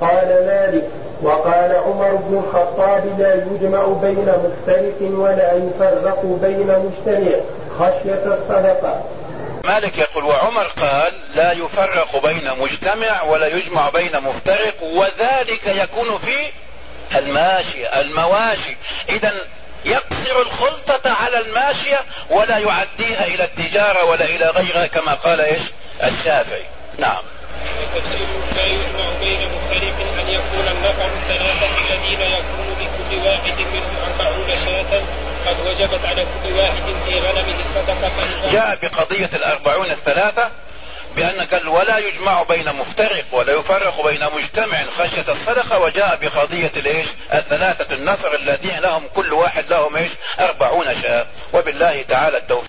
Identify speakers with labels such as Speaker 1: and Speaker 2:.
Speaker 1: قال مالك. وقال عمر بن الخطاب لا يجمع بين مفترق ولا يفرق بين مجتمع خشية الصدقة.
Speaker 2: مالك يقول وعمر قال لا يفرق بين مجتمع ولا يجمع بين مفترق، وذلك يكون في المواشي. إذن يقصر الخلطة على الماشية ولا يعديها إلى التجارة ولا إلى غيرها كما قال الشافعي. نعم.
Speaker 3: تفسير لا يجمع بين مفترق أن يكون النفر الثلاثة الذين يكون لكل واحد منهم 40 شاة قد وجبت على كل واحد في غنمه الصدقة.
Speaker 2: جاء بقضية 40 الثلاثة بأن قال ولا يجمع بين مفترق ولا يفرق بين مجتمع خشية الصدقة، وجاء بقضية الثلاثة النفر الذين لهم كل واحد لهم 40 شاة. وبالله تعالى التوفيق.